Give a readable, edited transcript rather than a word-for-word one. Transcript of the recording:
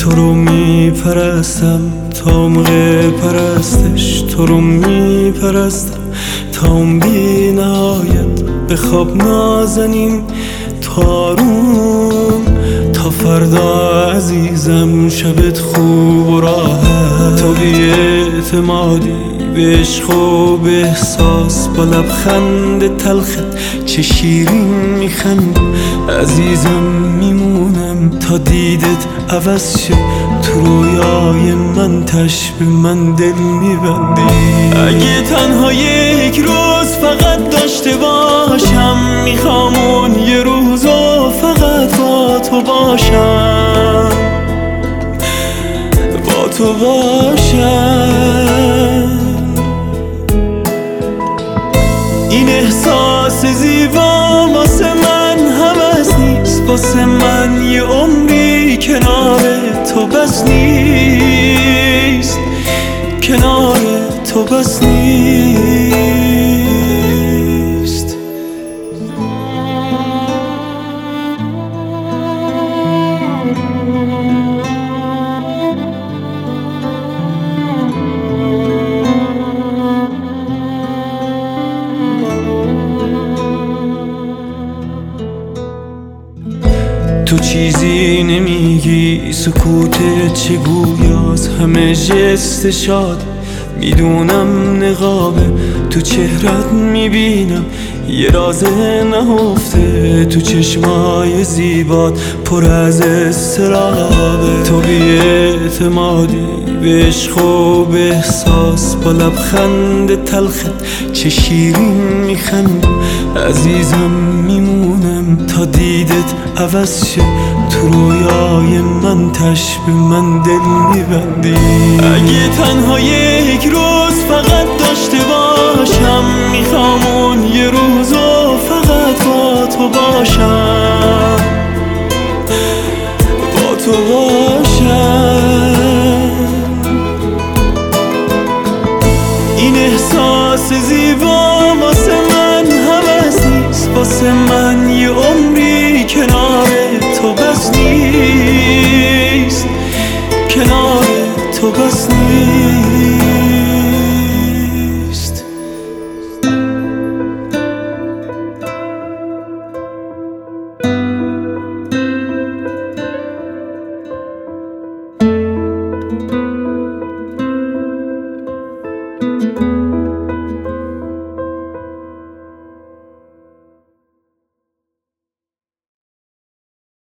تو رو میپرستم تا موقع پرستش، تو رو میپرستم تا اون بی نهایت به خواب نازنین تارون. تا فردا عزیزم شبت خوب و راحت، تو بی اعتمادی به عشق و به احساس، با لبخند تلخت چه شیرین میخندی. عزیزم میمونم تا دیدت عوض شه، تو رویای من تشبه من دل میبندی. اگه تنها یک روز فقط داشته باشم، میخوام اون یه روزو فقط با تو باشم، با تو باشم. این احساس زیبا واسه من هوس نیست، واسه من یه عمری کنار تو بس نیست، کنار تو بس نیست. تو چیزی نمیگی، سکوتت چه گویاست، همه جست شاد میدونم نقابه. تو چهرت میبینم یه راز نهفته، تو چشمای زیبات پر از استرابه. تو بی اعتمادی به عشق و به احساس، با لبخند تلخت چه شیرین میخندی. عزیزم میمونم تا دیدت عوض شه، تو رویای من تشبه من دل میبندی. اگه تنها یک روز فقط داشته باشم، میخوام اون یه روزو فقط با تو باشم، با تو باشم. این احساس زیبا واسه من هوس نیست، واسه من یه عمری کنار تو بس نیست، کنار تو بس نیست.